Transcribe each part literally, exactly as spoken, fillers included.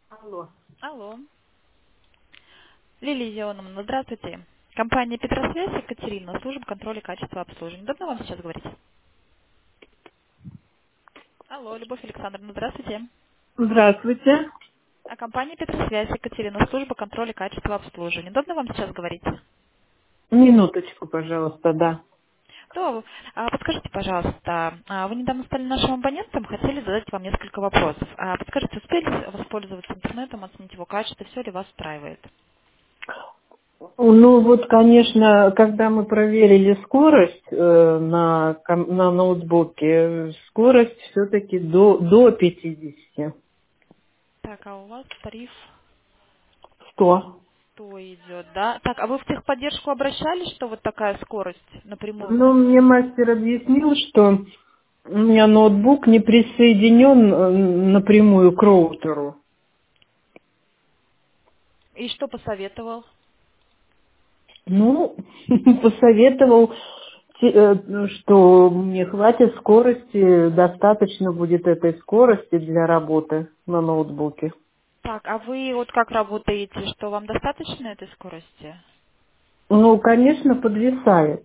Алло. Алло. Лилия Зеоновна, здравствуйте. Компания Петросвязь, Екатерина, служба контроля качества обслуживания. Удобно вам сейчас говорить? Алло, Любовь Александровна, здравствуйте. Здравствуйте. А компания Петросвязь, Екатерина, служба контроля качества обслуживания. Удобно вам сейчас говорить? Минуточку, пожалуйста, да. То, а, подскажите, пожалуйста, а, вы недавно стали нашим абонентом, хотели задать вам несколько вопросов. А, подскажите, успели воспользоваться интернетом, оценить его качество, все ли вас устраивает? Ну вот, конечно, когда мы проверили скорость э, на, ком- на ноутбуке, скорость все-таки до, до пятидесяти. Так, а у вас тариф сто. сто идет, да? Так, а вы в техподдержку обращались, что вот такая скорость напрямую? Ну, мне мастер объяснил, что у меня ноутбук не присоединен э, напрямую к роутеру. И что посоветовал? Ну, посоветовал, те- э, что мне хватит скорости, достаточно будет этой скорости для работы на ноутбуке. Так, а вы вот как работаете, что вам достаточно этой скорости? Ну, конечно, подвисает.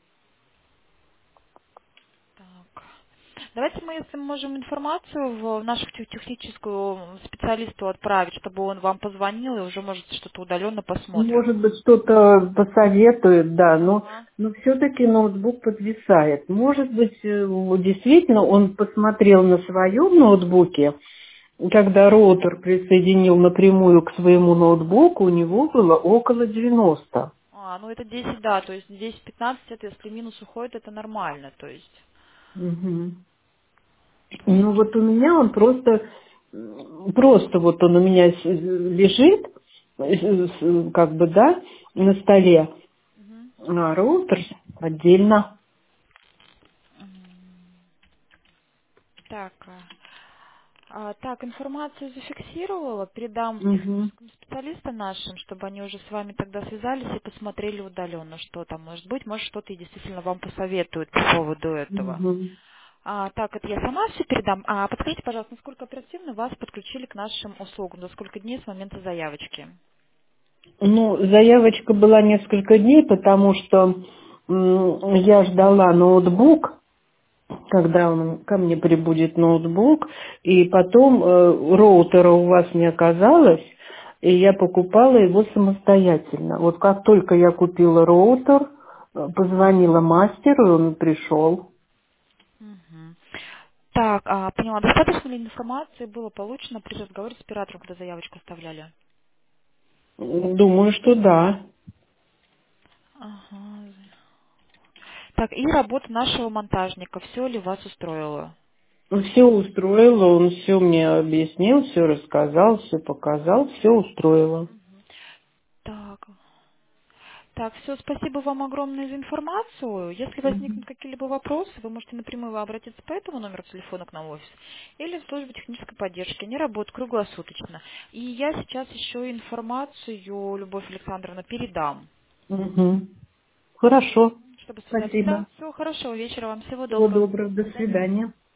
Так. Давайте мы, если мы можем информацию в нашу тех- техническую специалисту отправить, чтобы он вам позвонил и уже, может, что-то удаленно посмотрим. Может быть, что-то посоветует, да, но, Ага. но все-таки ноутбук подвисает. Может быть, э, вот действительно он посмотрел на своем ноутбуке, когда роутер присоединил напрямую к своему ноутбуку, у него было около девяноста. А, ну это десять, да, то есть десять-пятнадцать, это если минус уходит, это нормально, то есть. Мгм. Ну Хорошо. вот у меня он просто, м, просто вот он у меня с- лежит, э, с- как бы, да, на столе, Мгм. а роутер отдельно. Так, а, а, так, информацию зафиксировала, передам Мгм. техническим специалистам нашим, чтобы они уже с вами тогда связались и посмотрели удаленно, что там может быть, может что-то и действительно вам посоветуют по поводу этого. Мгм. А, так, это я сама все передам. А подскажите, пожалуйста, насколько оперативно вас подключили к нашим услугам, за сколько дней с момента заявочки? Ну, заявочка была несколько дней, потому что м, я ждала ноутбук, когда он- ко мне прибудет ноутбук, и потом э, роутера у вас не оказалось, и я покупала его самостоятельно. Вот как только я купила роутер, э, позвонила мастеру, и он пришел. Мгм. Так, а, поняла. Достаточно ли информации было получено при разговоре с оператором, когда заявочку оставляли? Думаю, что да. Ага. Так, и работа нашего монтажника. Все ли вас устроило? Все устроило, он все мне объяснил, все рассказал, все показал, все устроило. Так. Так, все, спасибо вам огромное за информацию. Если возникнут какие-либо вопросы, вы можете напрямую обратиться по этому номеру телефона к нам в офис или в службу технической поддержки. Они работают круглосуточно. И я сейчас еще информацию, Любовь Александровна, передам, Мгм. Хорошо. чтобы связались. Да, Спасибо. всего хорошего вечера вам, всего Всего доброго. доброго. До До свидания. свидания.